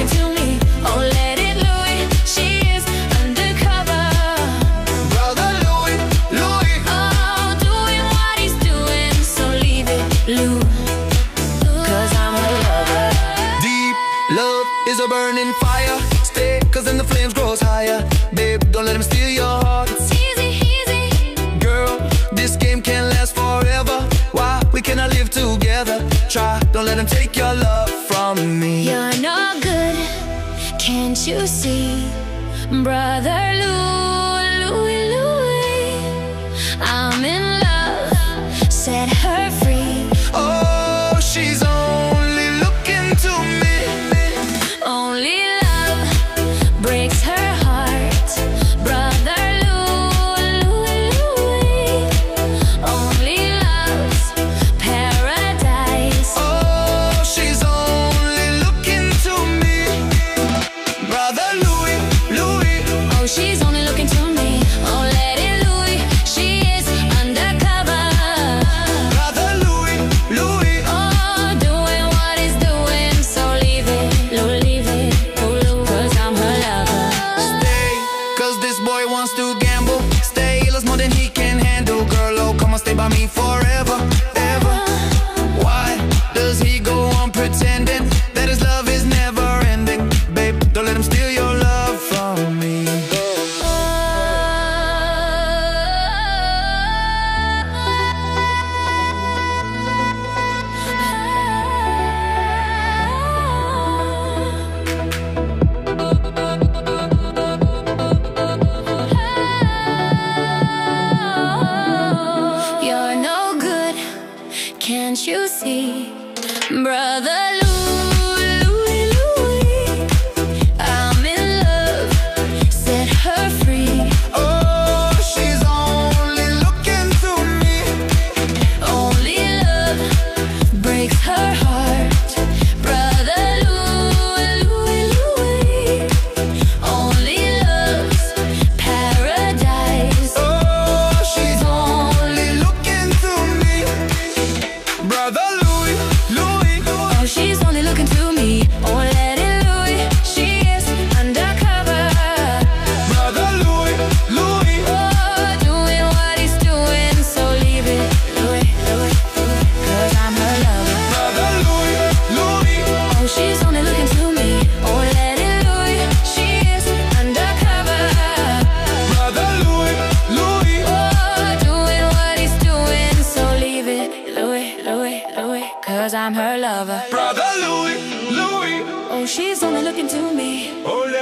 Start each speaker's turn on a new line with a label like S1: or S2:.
S1: looking to me. Oh, let it Louis, she is undercover.
S2: Brother Louis, Louis.
S1: Oh, doing what he's doing, so leave it, Lou, 'cause I'm her lover.
S2: Deep love is a burning fire. Stay, 'cause then the flames grows higher. Babe, don't let him steal your heart.
S1: It's easy, easy.
S2: Girl, this game can't last forever. Why we cannot live together? Try, don't let him take your love from me.
S1: You're no good, can't you see? Brother Louis, Louis, Louis, I'm in love, set her free.
S2: Oh, she's only looking to me.
S1: Only love breaks her heart. Brother Louis, Louis, Louis, only love's paradise.
S2: Oh, she's only looking to me. Brother Louis, Louis.
S1: Oh, she's only looking to me. Oh, let it Louis, she is undercover.
S2: Brother Louis, Louis.
S1: Oh, doing what he's doing, so leave it, Lou, 'cause I'm her lover.
S2: Stay, 'cause this boy wants to gamble. Stay, loves more than he can handle. Girl, oh, come on, stay by me forever, ever. Why does he go on pretending that his love is never ending? Babe, don't let him steal your love from me.
S1: You're no good, can't you see? Brother Louis, Louis, Louis, I'm in love, set her free.
S2: Oh, she's only looking to me.
S1: Only love breaks her heart. Brother Louis, Louis, Louis, only love's paradise.
S2: Oh, she's only looking to me. Brother Louis, Louis.
S1: Oh, she's only looking to me. Oh, let it Louis, she is undercover.
S2: Brother Louis, Louis.
S1: Oh, doing what he's doing, so leave it, Louis, 'cause I'm her lover.
S2: Brother Louis, Louis.
S1: Oh, she's only looking to me. Oh, let it Louis, she is undercover.
S2: Brother Louis, Louis.
S1: Oh, doing what he's doing, so leave it, Louis, 'cause I'm her lover.
S2: Brother Louis, Louis.
S1: Oh, she's only looking to me.
S2: Oh,